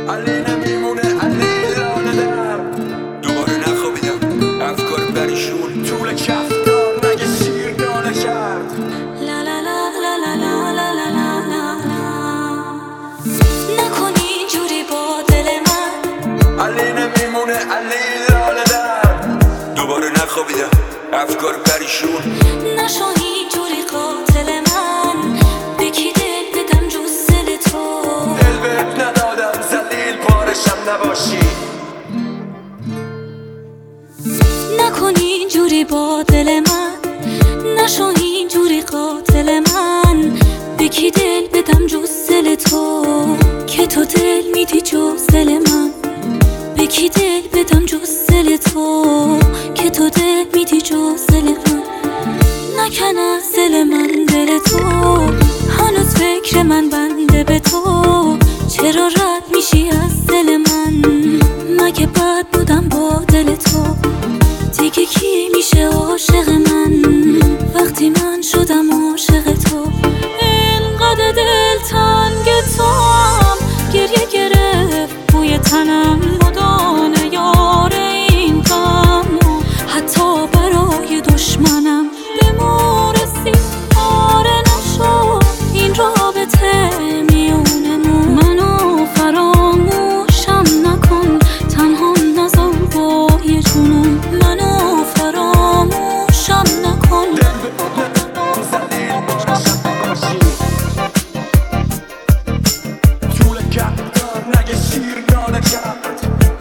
علی نمیمونه علی لانه در دوباره نخوابیدم افکار پریشون طول کفتار مگه شیر دانه کرد لا لا لا لا لا لا لا لا لا لا نکنی اینجوری با دل من علی نمیمونه علی لانه در دوباره نخوابیدم افکار پریشون نشو اینجوری قاتل من به کی دل بدم جز دل تو دل بهت ندادم ذلیل پارشم نباشی نکنی اینجوری با دل من نشو اینجوری قاتل من به کی دل بدم جز دل تو که تو دل میدی جز دل من به کی دل بدم جز دل تو که تو دل میدی جز دل من نکن از دل من دل تو هنوز فکر من بنده به تو چرا رد میشی از دل من مگه بد بودم با دل تو دیگه کی میشه عاشق من وقتی من شدم عاشق تو اینقدر دل تنگ تو هم گریه گرفت بوی تنم مدانه یار این غم حتی برای دشمنم بمورسی آره نشو این رابطه میونمون منو فراموشم نکن تنها نذار با یه جنون منو فراموشم نکن طول کفتار نگه شیر دانه کرد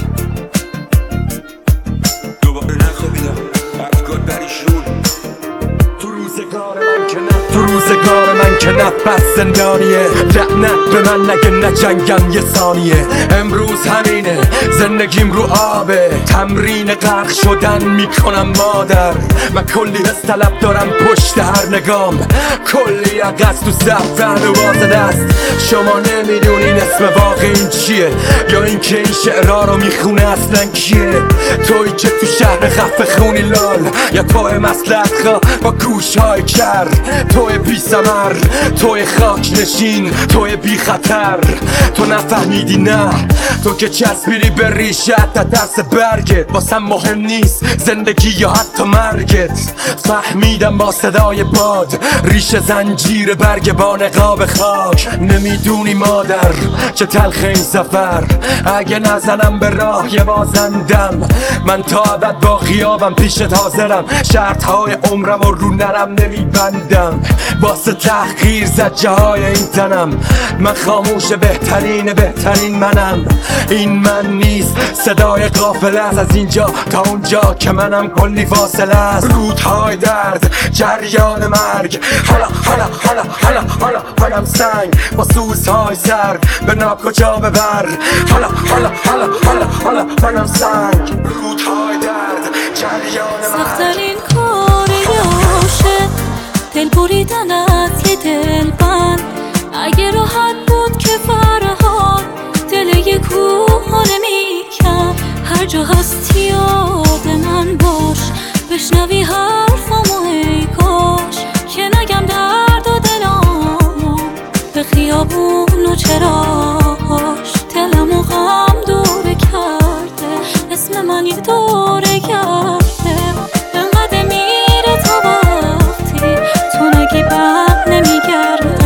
دوباره نخوابیدم افکار پریشون تو روزگار من که نفس زندانیه لعنت به من نگه نجنگم یه ثانیه امروز همینه زندگیم رو آبه تمرین غرق شدن میکنم مادر من کلی از طلب دارم پشت هر نگام کلی عقص تو زفتن و باز دست شما نمیدونین اسم واقعی این چیه یا اینکه این شعرها رو میخونه اصلا کیه توی که تو شهر خفه خونی لال یا توی مسلحت خواه با گوشهای کر توی بی ثمر توی خاک نشین توی بی خطر تو نفهمیدی نه تو که چسبیدی به ریشت تا دست برگت واسم مهم نیست زندگی یا حتی مرگت فهمیدم با صدای باد ریش زنجیر برگ با نقاب خاک نمیدونی مادر چه تلخ این سفر اگه نزنم به راه یه بازندم من تا ابد با خیابم پیشت حاضرم شرطهای عمرم و رو نرم نمیبندم واسه تحقیر زجه های این تنم من خاموش بهترین منم این من نیست صدای قافله است از اینجا تا اونجا که منم کلی فاصله است رودهای درد جریان مرگ حالا سنگ با سوزهای سر به ناکجا ببر حالا منم سنگ رودهای درد جریان مرگ سخت‌ترین کار عاشق دل بریدن از یه دل بند اگه راحت بود که فرهاد دل یه کوه نمی‌کرد هر جا هستی یاد من باش بشنوی حرفمو ای کاش که نگم درد و دلامو به خیابون و چراغاش دلمو غم دوره کرده اسم من یه دوره کرده انقدر میره تا وقتی تو نگی بر نمیگرده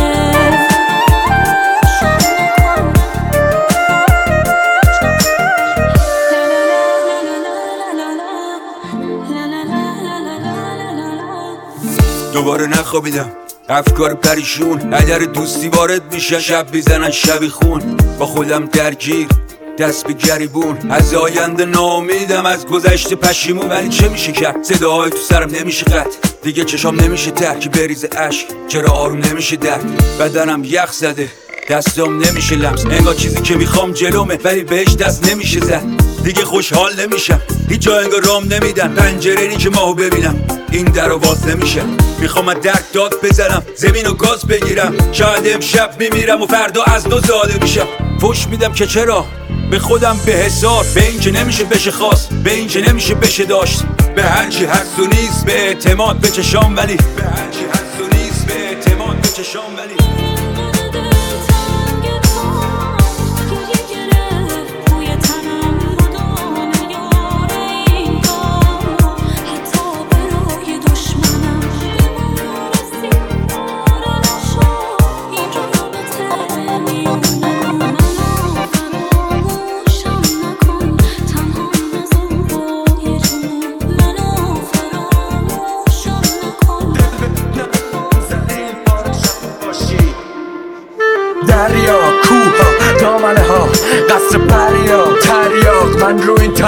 دوباره نخوابیدم افکار پریشون اگر دوستی وارد میشن شب بیزنن شبی خون با خودم درگیر دست به گریبون از آینده ناامیدم از گذشته پشیمون ولی چه میشه کرد صداهای تو سرم نمیشه قطع دیگه چشام نمیشه ترکی بریز عشق چرا آروم نمیشه درد بدنم یخ زده دستام نمیشه لمس انگار چیزی که میخوام جلومه ولی بهش دست نمیشه زد دیگه خوشحال نمیشم هیچ جا انگار رام نمیدن پنجره نی که ماهو ببینم این درو باز نمیشه میخوام از درک داد بزنم زمین و گاز بگیرم شاید امشب میمیرم و فردا از دو زاده میشم فوش میدم که چرا به خودم به حسار به این که نمیشه بشه خواست به این که نمیشه بشه داشت به هرچی هست و نیست به اعتماد به چشام ولی به هرچی هست و نیست به اعتماد به چشام ولی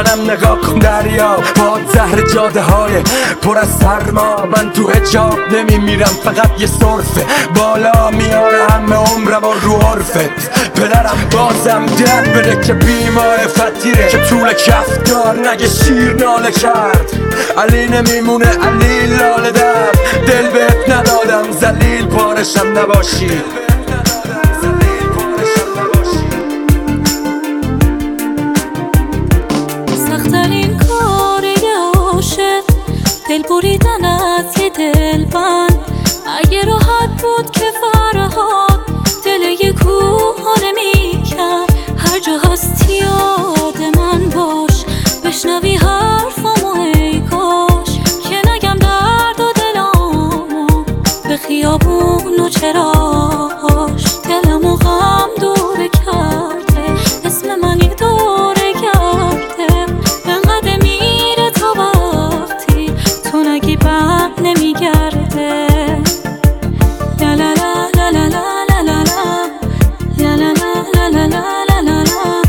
منم نگاه کن دریا باد زهر جاده های پر از سرما من تو حجاب نمیمیرم فقط یه صرفه بالا میاره همه عمرم و رو عرفت پدرم بازم درد بده که بیمار فتیره که طول کفتار نگه شیر ناله کرد علی نمیمونه علی لاله در دل بهت ندادم ذلیل پارشم نباشی سخت‌ترین کار یه عاشق دل بریدن از یه دلبند اگه راحت بود که فرهاد دل یه کوه نمی‌کرد هر جا هستی یاد من باش بشنوی حرفامو ای کاش که نگم درد و دلامو به خیابون و چراش دلمو غم دوره کرده اسم منی دوره کرده انقدر میره تا وقتی تو نگی بر نمیگرده لا لا لا لا لا لا لا لا لا لا لا لا لا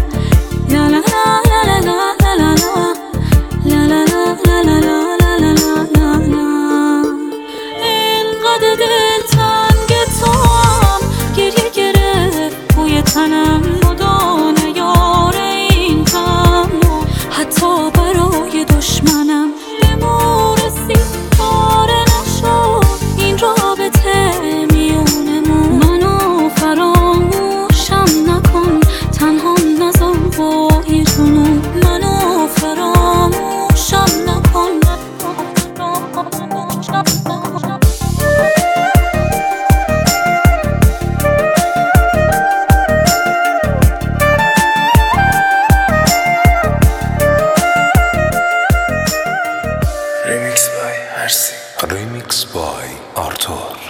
اینقدر دلتنگ توام گریه گرفت بوی تنم مدانه یار این غمو حتی برای دشمنم بمورسی پاره نشد این رابطه میونمون منو فراموشم نکن تنها نذار با این جنون منو فراموشم نکن Remix by Arthur